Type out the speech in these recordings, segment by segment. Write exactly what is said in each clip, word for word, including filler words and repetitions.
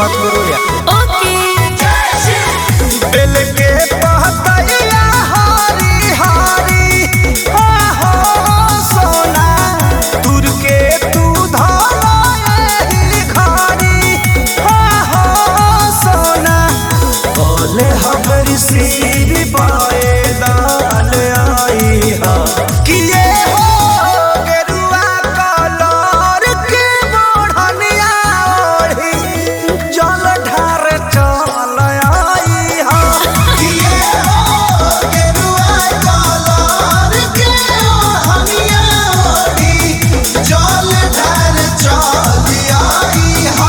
मत करो यार। ओके बेल के पतैया हरी हरी हो हो सोना तुर के तू धोए घरी हो हो सोना बोले हमरी सिर पाए दाल आई हा कि ये हो गेरुआ कलर के मोढ़निया ओढ़ी जल ढार चल आई हा कि ये हो गेरुआ कलर के मोढ़निया ओढ़ी जल ढार चल आई हा।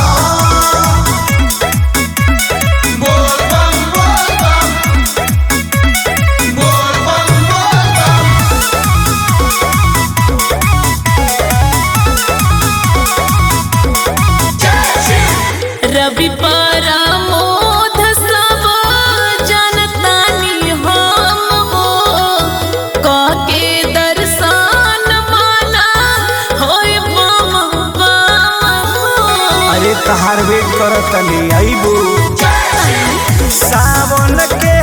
बोल बम बोल बम बोल बम बोल बम। रवि परामोध सब जनतानी हम हो कके दर्शन माना होय बम बम हो। अरे तहार वेट करत तनी आईबू सावन के